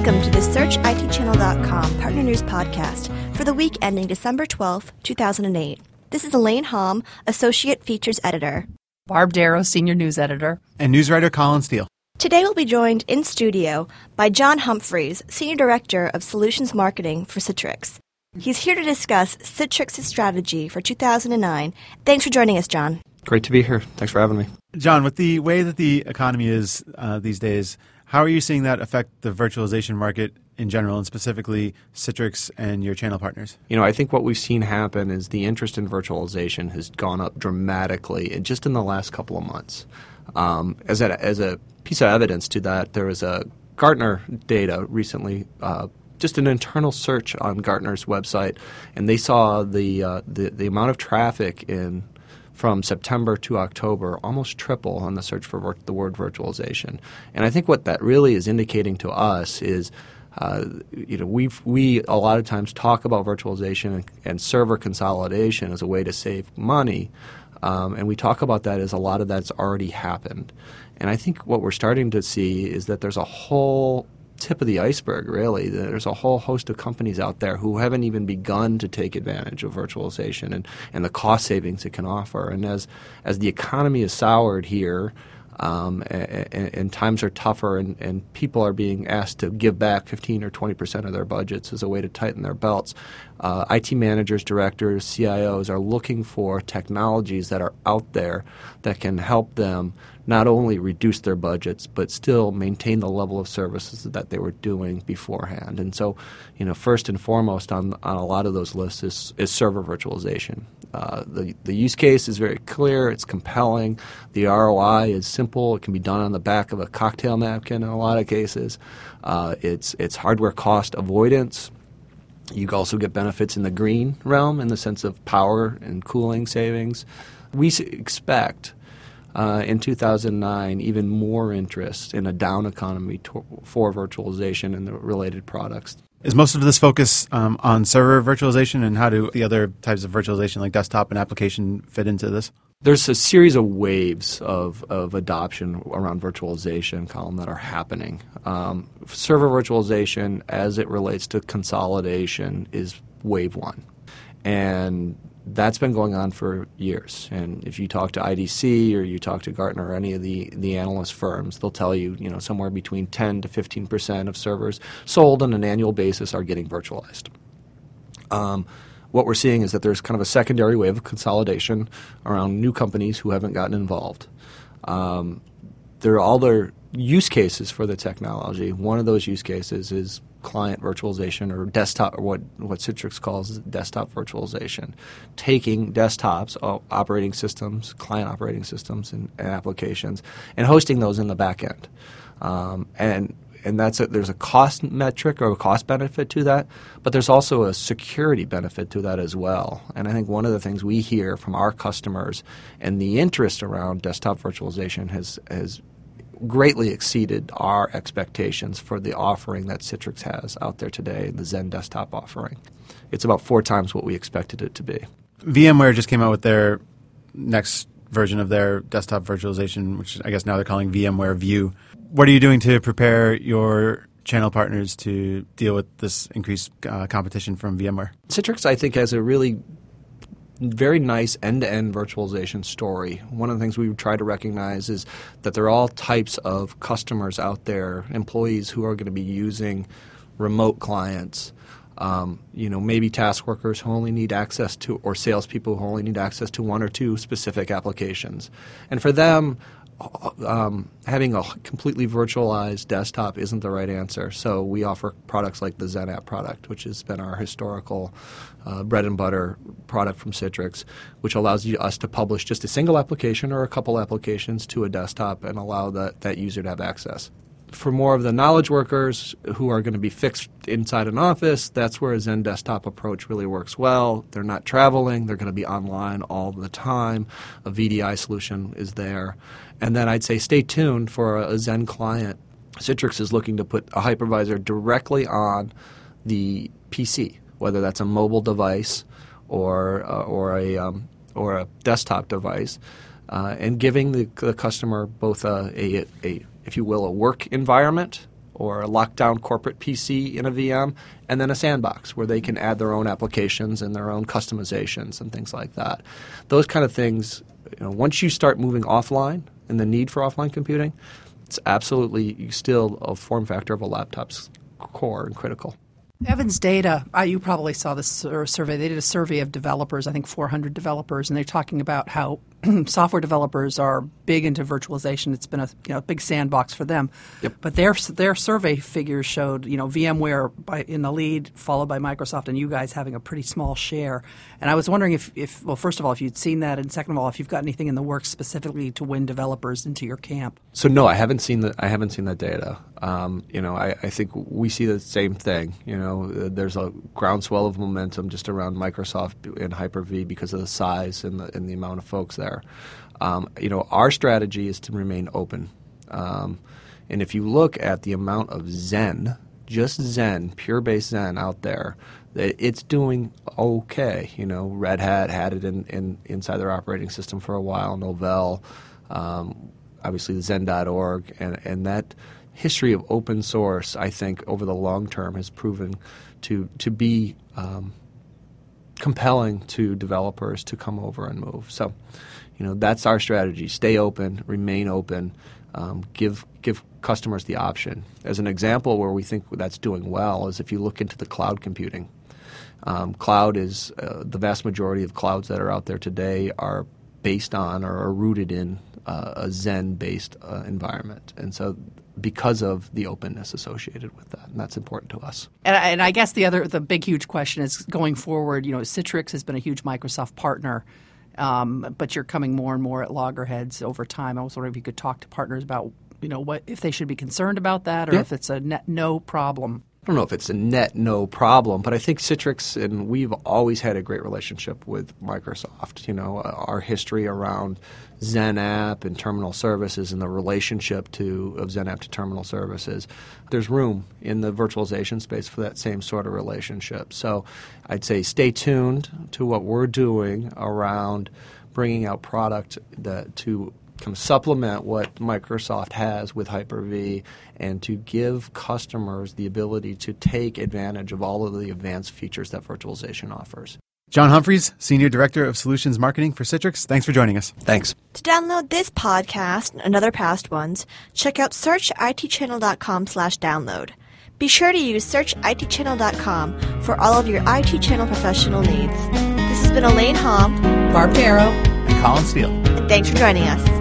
Welcome to the SearchITChannel.com Partner News Podcast for the week ending December 12th, 2008. This is Elaine Hom, Associate Features Editor. Barb Darrow, Senior News Editor. And news writer Colin Steele. Today we'll be joined in studio by John Humphreys, Senior Director of Solutions Marketing for Citrix. He's here to discuss Citrix's strategy for 2009. Thanks for joining us, John. Great to be here. Thanks for having me. John, with the way that the economy is these days, how are you seeing that affect the virtualization market in general, and specifically Citrix and your channel partners? I think what we've seen happen is the interest in virtualization has gone up dramatically just in the last couple of months. As a piece of evidence to that, there was a Gartner data recently, just an internal search on Gartner's website, and they saw the amount of traffic from September to October almost triple on the search for the word virtualization. And I think what that really is indicating to us is we a lot of times talk about virtualization and server consolidation as a way to save money, and we talk about that as a lot of that's already happened. And I think what we're starting to see is that there's a whole tip of the iceberg, really. There's a whole host of companies out there who haven't even begun to take advantage of virtualization and the cost savings it can offer. And as the economy is soured here, and times are tougher, and people are being asked to give back 15 or 20% of their budgets as a way to tighten their belts, IT managers, directors, CIOs are looking for technologies that are out there that can help them not only reduce their budgets but still maintain the level of services that they were doing beforehand. And so, first and foremost on a lot of those lists is server virtualization. The use case is very clear. It's compelling. The ROI is simple. It can be done on the back of a cocktail napkin in a lot of cases. It's hardware cost avoidance. You also get benefits in the green realm in the sense of power and cooling savings. We expect in 2009 even more interest in a down economy for virtualization and the related products. Is most of this focus on server virtualization, and how do the other types of virtualization like desktop and application fit into this? There's a series of waves of adoption around virtualization, Colin, that are happening. Server virtualization, as it relates to consolidation, is wave one. And that's been going on for years. And if you talk to IDC or you talk to Gartner or any of the analyst firms, they'll tell you, somewhere between 10 to 15% of servers sold on an annual basis are getting virtualized. What we're seeing is that there's kind of a secondary wave of consolidation around new companies who haven't gotten involved. There are other use cases for the technology. One of those use cases is client virtualization, or desktop, or what Citrix calls desktop virtualization, taking desktops, operating systems, client operating systems and applications, and hosting those in the back end. And there's a cost metric or a cost benefit to that, but there's also a security benefit to that as well. And I think one of the things we hear from our customers and the interest around desktop virtualization has greatly exceeded our expectations for the offering that Citrix has out there today, the Zen desktop offering. It's about 4 times what we expected it to be. VMware just came out with their next version of their desktop virtualization, which I guess now they're calling VMware View. What are you doing to prepare your channel partners to deal with this increased competition from VMware? Citrix, I think, has a really very nice end-to-end virtualization story. One of the things we try to recognize is that there are all types of customers out there, employees who are going to be using remote clients, maybe task workers who only need access to, or salespeople who only need access to 1 or 2 specific applications. And for them, having a completely virtualized desktop isn't the right answer. So we offer products like the Zen app product, which has been our historical bread and butter product from Citrix, which allows us to publish just a single application or a couple applications to a desktop and allow that user to have access. For more of the knowledge workers who are going to be fixed inside an office, that's where a Zen desktop approach really works well. They're not traveling. They're going to be online all the time. A VDI solution is there. And then I'd say stay tuned for a Zen client. Citrix is looking to put a hypervisor directly on the PC, whether that's a mobile device or a desktop device, and giving the customer both a if you will, a work environment or a lockdown corporate PC in a VM, and then a sandbox where they can add their own applications and their own customizations and things like that. Those kind of things, once you start moving offline and the need for offline computing, it's absolutely still a form factor of a laptop's core and critical. Evans Data, you probably saw this survey. They did a survey of developers, I think 400 developers, and they're talking about how software developers are big into virtualization. It's been a big sandbox for them. Yep. But their survey figures showed VMware in the lead, followed by Microsoft, and you guys having a pretty small share. And I was wondering if first of all, if you'd seen that, and second of all, if you've got anything in the works specifically to win developers into your camp. So no, I haven't seen that data. I think we see the same thing. There's a groundswell of momentum just around Microsoft and Hyper-V because of the size and the amount of folks there. Our strategy is to remain open. And if you look at the amount of Zen, just Zen, pure-based Zen out there, it's doing okay. Red Hat had it inside their operating system for a while, Novell, obviously the Zen.org, and that history of open source, I think, over the long term has proven to be compelling to developers to come over and move. So, that's our strategy. Stay open, remain open, give customers the option. As an example where we think that's doing well is if you look into the cloud computing. Cloud is the vast majority of clouds that are out there today are based on or are rooted in a Zen-based environment. And so because of the openness associated with that, and that's important to us. And I guess the big, huge question is going forward, Citrix has been a huge Microsoft partner, but you're coming more and more at loggerheads over time. I was wondering if you could talk to partners about, what if they should be concerned about that or if it's a net no problem. I don't know if it's a net no problem, but I think Citrix, and we've always had a great relationship with Microsoft. Our history around XenApp and terminal services and the relationship of XenApp to terminal services, there's room in the virtualization space for that same sort of relationship. So I'd say stay tuned to what we're doing around bringing out product to kind of supplement what Microsoft has with Hyper-V and to give customers the ability to take advantage of all of the advanced features that virtualization offers. John Humphreys, Senior Director of Solutions Marketing for Citrix. Thanks for joining us. Thanks. To download this podcast and other past ones, check out searchitchannel.com/download. Be sure to use searchitchannel.com for all of your IT channel professional needs. This has been Elaine Hom, Barb Darrow, and Colin Steele. And thanks for joining us.